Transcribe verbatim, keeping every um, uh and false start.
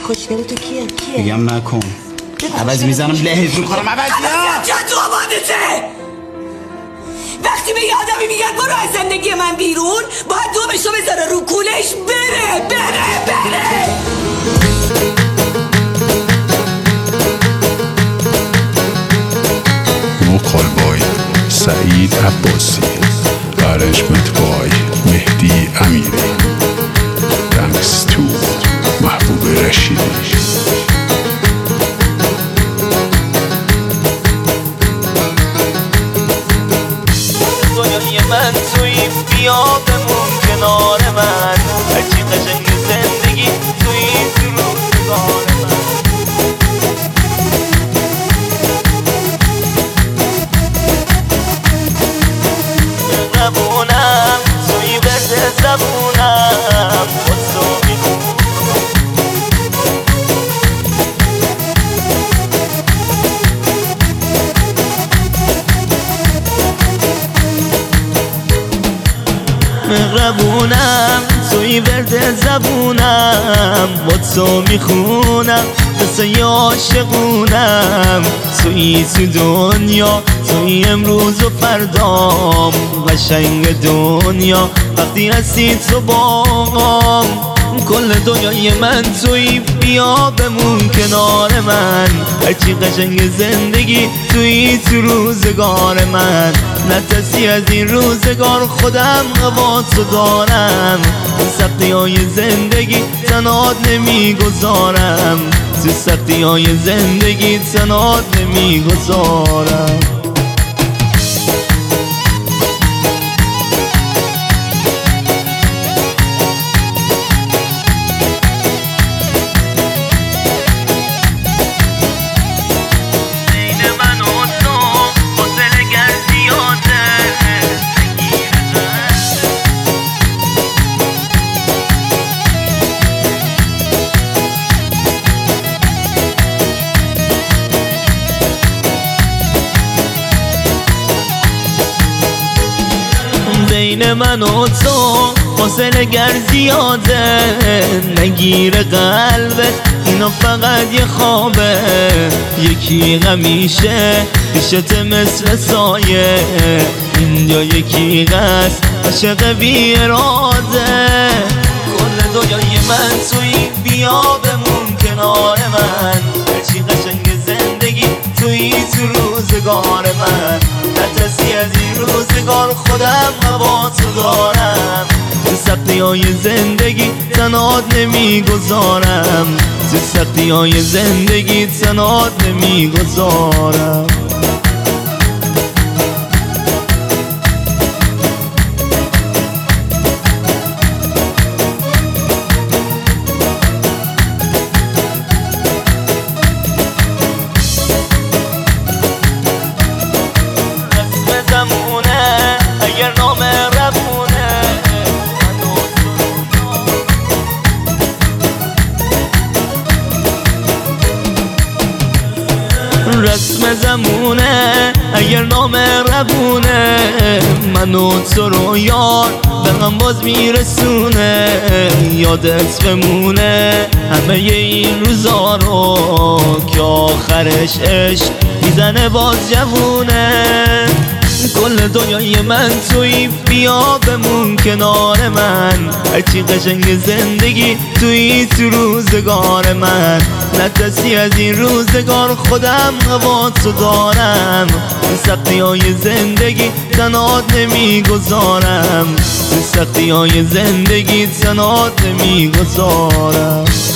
خوشگل تو کیه کیه میگم نکن عوض میزنم لحظ میکنم عوض یا جا تو آبادته. وقتی به یه آدمی میگن برو از زندگی من بیرون باید دومشو بذاره رو کولش بره بره بره. وکال بای سعید عباسی، ارنجمنت بای مهدی امیری، تانکس تو محبوب رشیدی. دنیای من توی بیا بمون کنار من، هرچی قشنگ زندگی توی تو روزگار من. زبونم توی برد زبونم خودتو میخونم. مغربونم توی برد زبونم خودتو میخونم. مثل یه عاشقونم توی تو دنیا، توی امروز و فردام قشنگ دنیا. وقتی هستی تو باقام کل دنیای من توی بیا بمون کنار من، هرچی قشنگ زندگی توی تو روزگار من. نترسی از این روزگار خودم قواتو دارم، سختی های زندگی تنهات نمیگذارم، تو سختی های زندگی تنهات نمیگذارم. بین من و تو فاصله گر زیاده، نگیر قلبت اینا فقط یه خوابه. یکی همیشه پیشت مثل سایه، اینجا یکی قصد عشق بی اراده. کل دنیای من توی بیا بمون کنار من، هرچی قشنگ زندگی توی تو روزگار من. نترسی از این روزگار خودم قواتو دارم، تو سختی های زندگی تنهات نمیگذارم، تو سختی های زندگی تنهات نمیگذارم. اگر نام ربونه رسم زمونه، اگر نام ربونه منو تو رو یار به هم باز میرسونه. یادت بمونه همه این روزا رو که آخرش عشق میزنه باز جوونه. کل دنیای من توی بیا بمون کنار من، هرچی قشنگ زندگی توی تو روزگار من. نترسی از این روزگار خودم قواتو دارم، تو سختی های زندگی تنهات نمیگذارم، تو سختی های زندگی تنهات نمیگذارم.